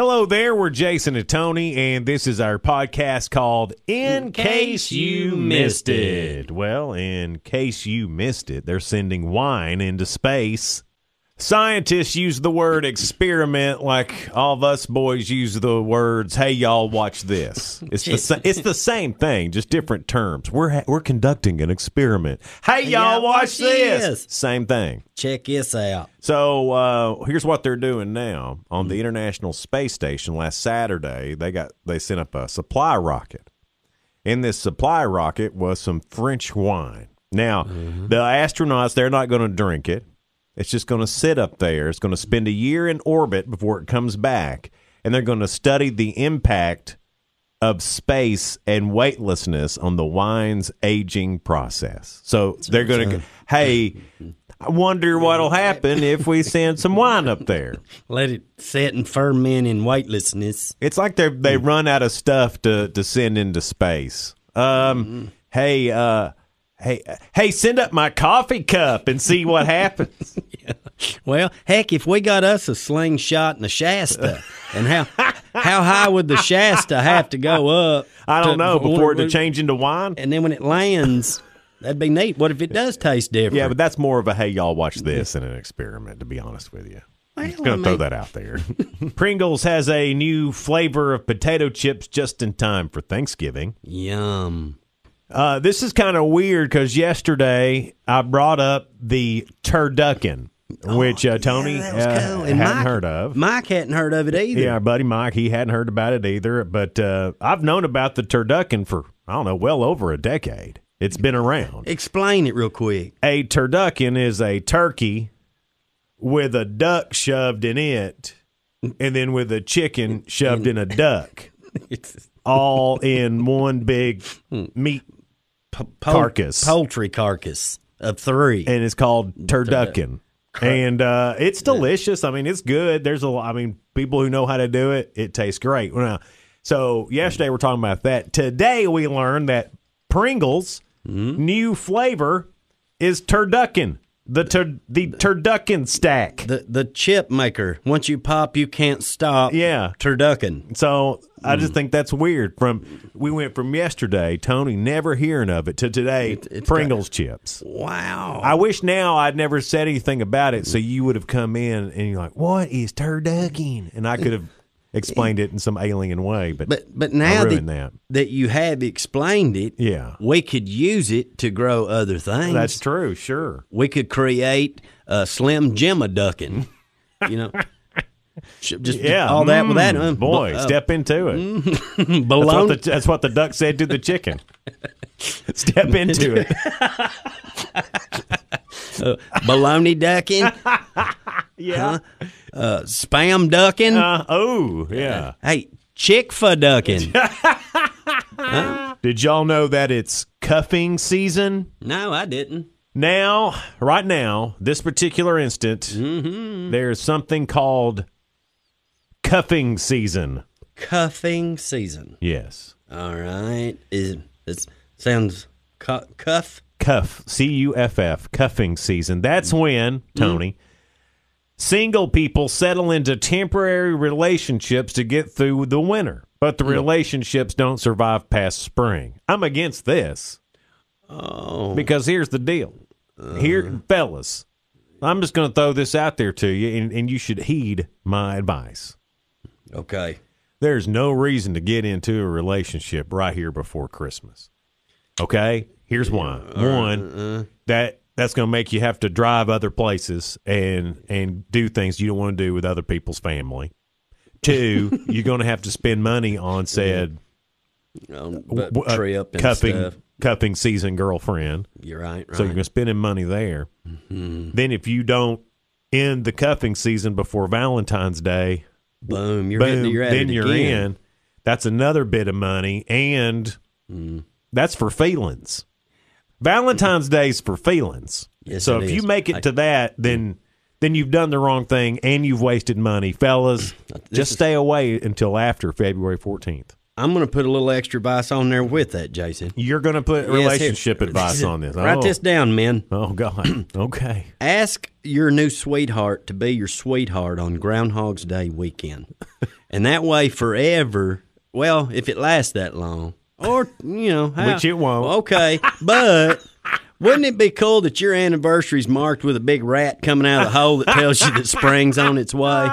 Hello there, we're Jason and Tony, and this is our podcast called In Case You Missed It. Well, in case you missed it, they're sending wine into space. Scientists use the word experiment like all of us boys use the words, hey, y'all, watch this. It's the same thing, just different terms. We're conducting an experiment. Hey, y'all, watch this. Same thing. Check this out. So here's what they're doing now. On the International Space Station last Saturday, they sent up a supply rocket. In this supply rocket was some French wine. Now, the astronauts, they're not going to drink it. It's just going to sit up there. It's going to spend a year in orbit before it comes back, and they're going to study the impact of space and weightlessness on the wine's aging process. So they're going to, hey, I wonder what'll happen if we send some wine up there. Let it sit and ferment in weightlessness. It's like they run out of stuff to send into space. Hey, send up my coffee cup and see what happens. Yeah. Well, heck, if we got us a slingshot and a Shasta, and how high would the Shasta have to go up? I don't know, before it to change into wine? And then when it lands, that'd be neat. What if it does taste different? Yeah, but that's more of a, hey, y'all, watch this than an experiment, to be honest with you. I'm just going to throw that out there. Pringles has a new flavor of potato chips just in time for Thanksgiving. Yum. This is kind of weird because yesterday I brought up the turducken, which Tony hadn't heard of. Mike hadn't heard of it either. Yeah, our buddy Mike, he hadn't heard about it either. But I've known about the turducken for, I don't know, well over a decade. It's been around. Explain it real quick. A turducken is a turkey with a duck shoved in it and then with a chicken shoved in a duck. All in one big meat carcass. Poultry carcass of 3. And it's called turducken. And it's delicious. I mean, it's good. There's people who know how to do it, it tastes great. Now, so yesterday we're talking about that. Today we learned that Pringles' new flavor is turducken. The turducken stack. The chip maker. Once you pop, you can't stop. Yeah. Turducken. So I just think that's weird. We went from yesterday, Tony never hearing of it, to today, Pringles chips. Wow. I wish now I'd never said anything about it, so you would have come in and you're like, what is turducken? And I could have explained it in some alien way, but now that you have explained it, yeah, we could use it to grow other things. That's true, sure. We could create a Slim Jim ducking, just all that with that. Boy, step into it. That's what the duck said to the chicken. Step into it. Bologna ducking. Yeah. Spam ducking. Yeah. Hey, Chick-fil-A ducking. Did y'all know that it's cuffing season? No, I didn't. Right now, this particular instant, there's something called cuffing season. Cuffing season. Yes. All right. It sounds cuff? Cuff, C-U-F-F, cuffing season. That's when, Tony, single people settle into temporary relationships to get through the winter, but the relationships don't survive past spring. I'm against this. Oh. Because here's the deal. Fellas, I'm just going to throw this out there to you, and you should heed my advice. Okay. There's no reason to get into a relationship right here before Christmas. Okay? Here's why. One, that's going to make you have to drive other places and do things you don't want to do with other people's family. Two, you're going to have to spend money on said trip and cuffing season girlfriend. You're right. So you're going to spend money there. Then if you don't end the cuffing season before Valentine's Day, boom, you're in. That's another bit of money, and that's for feelings. Valentine's Day's for feelings. Yes, so if you make it to that, then you've done the wrong thing and you've wasted money. Fellas, just stay away until after February 14th. I'm going to put a little extra advice on there with that, Jason. You're going to put relationship advice on this. Write this down, men. Oh, God. Okay. Ask your new sweetheart to be your sweetheart on Groundhog's Day weekend. And that way forever, well, if it lasts that long. Or, Which it won't. Okay, but wouldn't it be cool that your anniversary's marked with a big rat coming out of the hole that tells you that spring's on its way?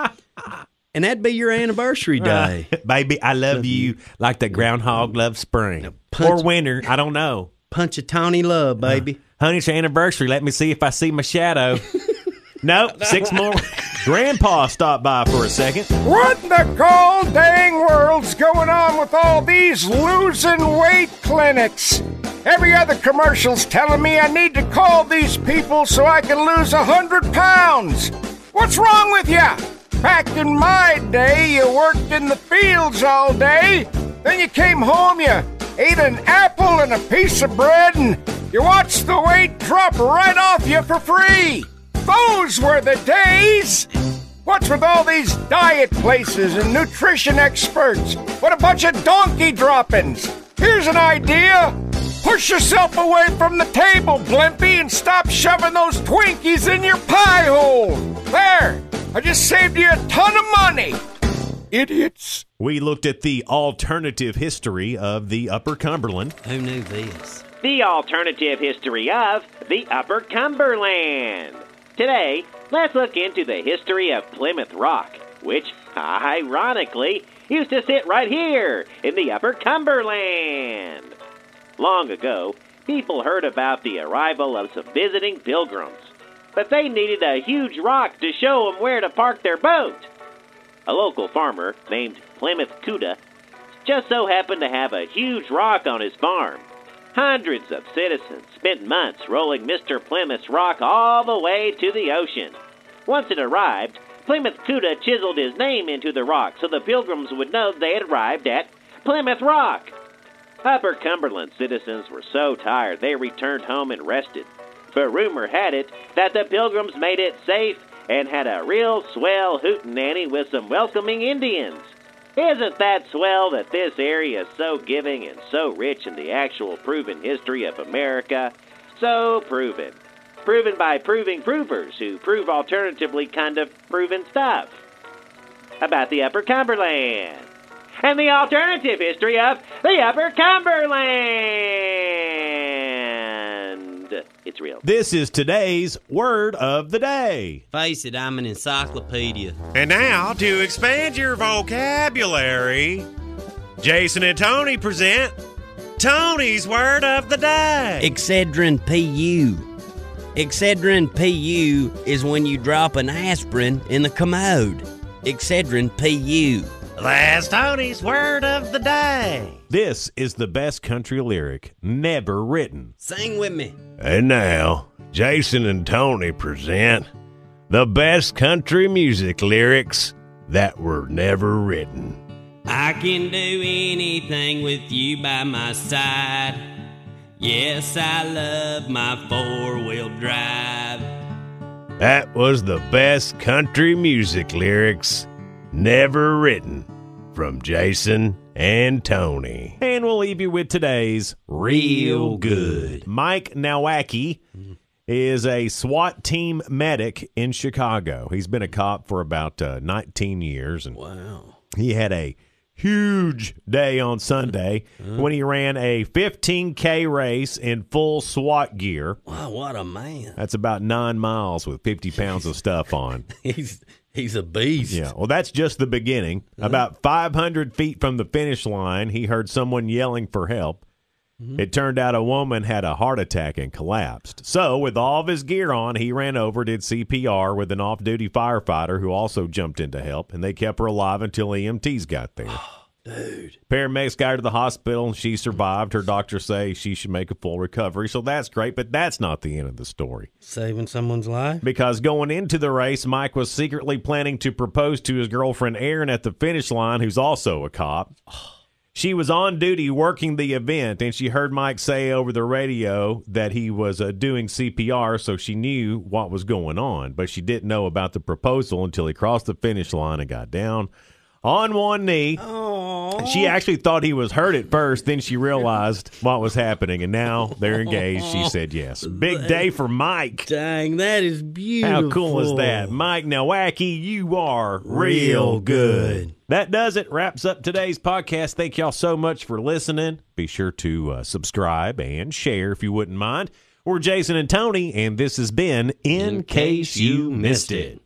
And that'd be your anniversary day. Baby, I love you like the groundhog loves spring. Or winter, I don't know. Punch a Tawny love, baby. Honey, it's your anniversary. Let me see if I see my shadow. Nope, 6 more. Grandpa stopped by for a second. What in the gall dang world's going on with all these losing weight clinics? Every other commercial's telling me I need to call these people so I can lose 100 pounds. What's wrong with ya? Back in my day, you worked in the fields all day. Then you came home, you ate an apple and a piece of bread, and you watched the weight drop right off you for free. Those were the days! What's with all these diet places and nutrition experts? What a bunch of donkey droppings! Here's an idea! Push yourself away from the table, Blimpy, and stop shoving those Twinkies in your pie hole! There! I just saved you a ton of money! Idiots! We looked at the alternative history of the Upper Cumberland. Who knew this? The alternative history of the Upper Cumberland. Today, let's look into the history of Plymouth Rock, which, ironically, used to sit right here in the Upper Cumberland. Long ago, people heard about the arrival of some visiting pilgrims, but they needed a huge rock to show them where to park their boat. A local farmer named Plymouth Cuda just so happened to have a huge rock on his farm. Hundreds of citizens spent months rolling Mr. Plymouth's rock all the way to the ocean. Once it arrived, Plymouth Cuda chiseled his name into the rock so the pilgrims would know they had arrived at Plymouth Rock. Upper Cumberland citizens were so tired they returned home and rested. But rumor had it that the pilgrims made it safe and had a real swell hootenanny with some welcoming Indians. Isn't that swell that this area is so giving and so rich in the actual proven history of America? So proven. Proven by proving provers who prove alternatively kind of proven stuff. About the Upper Cumberland. And the alternative history of the Upper Cumberland. It's real. This is today's word of the day. Face it, I'm an encyclopedia. And now, to expand your vocabulary, Jason and Tony present Tony's word of the day. Excedrin PU. Excedrin PU is when you drop an aspirin in the commode. Excedrin PU. That's Tony's word of the day. This is the best country lyric never written. Sing with me. And now, Jason and Tony present the best country music lyrics that were never written. I can do anything with you by my side. Yes, I love my four-wheel drive. That was the best country music lyrics never written from Jason and Tony. And we'll leave you with today's Real Good. Mike Nowacki is a SWAT team medic in Chicago. He's been a cop for about 19 years. And wow. He had a huge day on Sunday when he ran a 15K race in full SWAT gear. Wow, what a man. That's about 9 miles with 50 pounds of stuff on. He's a beast. Yeah, well, that's just the beginning. About 500 feet from the finish line, he heard someone yelling for help. It turned out a woman had a heart attack and collapsed. So, with all of his gear on, he ran over, did CPR with an off-duty firefighter who also jumped in to help, and they kept her alive until EMTs got there. Dude. Paramedics got her to the hospital, and she survived. Her doctors say she should make a full recovery, so that's great, but that's not the end of the story. Saving someone's life? Because going into the race, Mike was secretly planning to propose to his girlfriend Erin at the finish line, who's also a cop. She was on duty working the event, and she heard Mike say over the radio that he was doing CPR, so she knew what was going on, but she didn't know about the proposal until he crossed the finish line and got down on one knee. She actually thought he was hurt at first. Then she realized what was happening, and now they're engaged. She said yes. Big day for Mike. Dang, that is beautiful. How cool is that? Mike Nowacki, you are real good. That does it. Wraps up today's podcast. Thank y'all so much for listening. Be sure to subscribe and share if you wouldn't mind. We're Jason and Tony, and this has been In Case You Missed It.